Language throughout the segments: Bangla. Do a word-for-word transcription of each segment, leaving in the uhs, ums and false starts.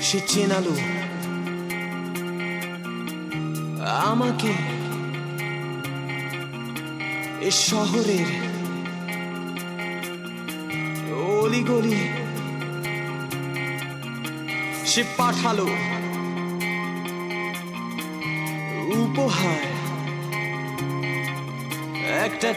সে চেনালো আমাকে এ শহরের অলিগলি। সে পাঠালো উপহার একটা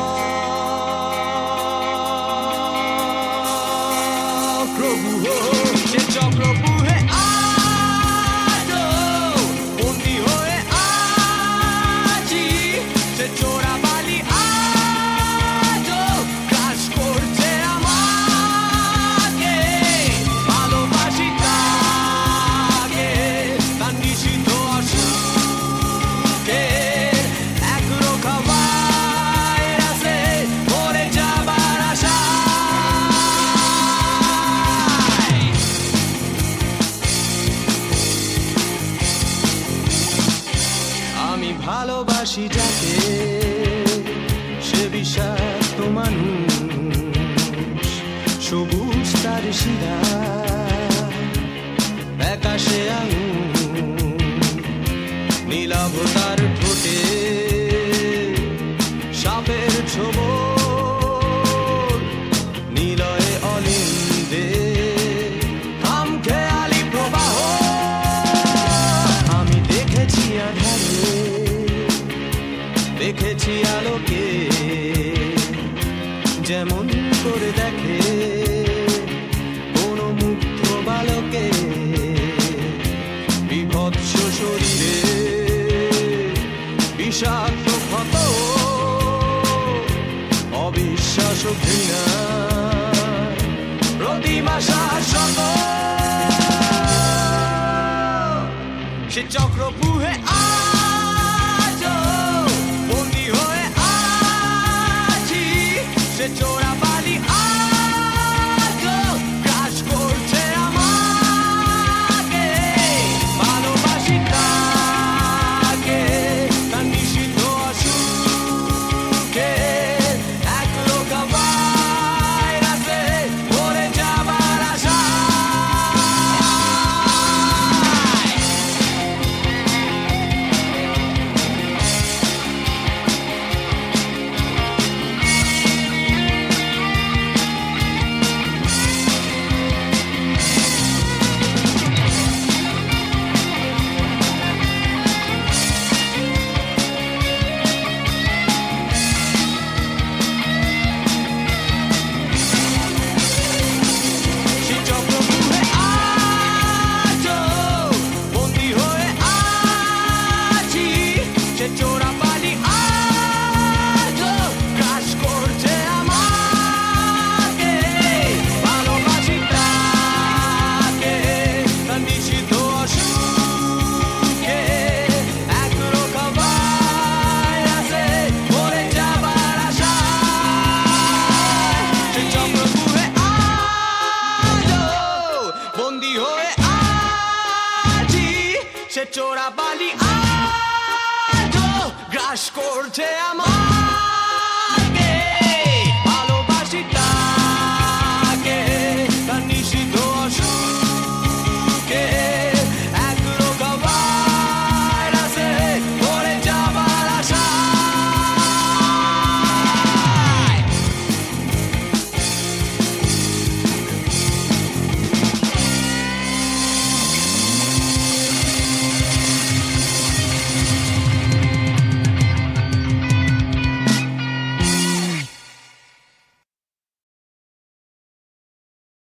চক্রব্যূহ। সে চক্রব্যূহে আজও বন্দী হয়ে আছি। সে চোরাবালি আজও গ্রাস করছে আমাকে। ভালোবাসি তাকে তার নিষিদ্ধ অসুখে। একরোখা ভাইরাসে মরে যাবার আশায়। আমি ভালোবাসি যাকে সে বিষাক্ত মানুষ। সবুজ তার শিরা আকাশে আঙুর। নীলাভ তার ঠোঁটে সাপের ছোবল। নিলয়ে অলিন্দে খামখেয়ালি প্রবাহ। আমি দেখেছি আধারে দেখেছি আলোকে যেমন করে দেখে কোন মুগ্ধ বালকে। বিভৎস শরীরে বিষাক্ত ক্ষত। অবিশ্বাস ও ঘৃণা প্রতিমা শাশ্বত। সে চক্রব্যূহে আজও বন্দী হয়ে আছি। সে চোরাবালি আজও গ্রাস করছে আমাকে। ভালোবাসি তাকে তার নিষিদ্ধ অসুখে। একরোখা ভাইরাসে মরে যাবার আশায়। সে চক্রব্যূহে আজও বন্দী হয়ে আছি। সে চোরাবালি আজও গ্রাস করছে আমাকে। ভালোবাসি তাকে তার নিষিদ্ধ অসুখে। একরোখা ভাইরাসে মরে যাবার আশায়। সে চক্রব্যূহে আজও বন্দী হয়ে আছি। সে চোরাবালি আজও গ্রাস করছে আমার।